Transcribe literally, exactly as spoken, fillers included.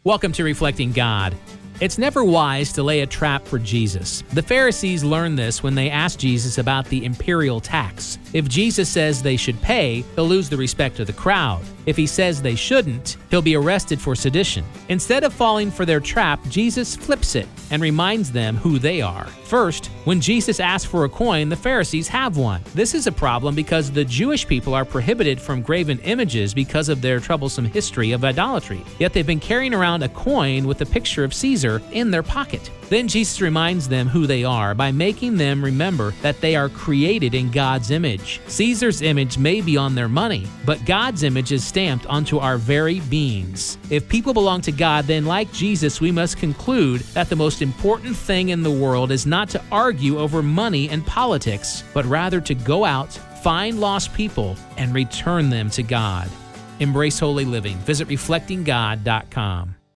Welcome to Reflecting God. It's never wise to lay a trap for Jesus. The Pharisees learned this when they asked Jesus about the imperial tax. If Jesus says they should pay, he'll lose the respect of the crowd. If he says they shouldn't, he'll be arrested for sedition. Instead of falling for their trap, Jesus flips it and reminds them who they are. First, when Jesus asks for a coin, the Pharisees have one. This is a problem because the Jewish people are prohibited from graven images because of their troublesome history of idolatry. Yet they've been carrying around a coin with a picture of Caesar in their pocket. Then Jesus reminds them who they are by making them remember that they are created in God's image. Caesar's image may be on their money, but God's image is stamped onto our very beings. If people belong to God, then like Jesus, we must conclude that the most important thing in the world is not to argue over money and politics, but rather to go out, find lost people, and return them to God. Embrace holy living. Visit reflecting god dot com.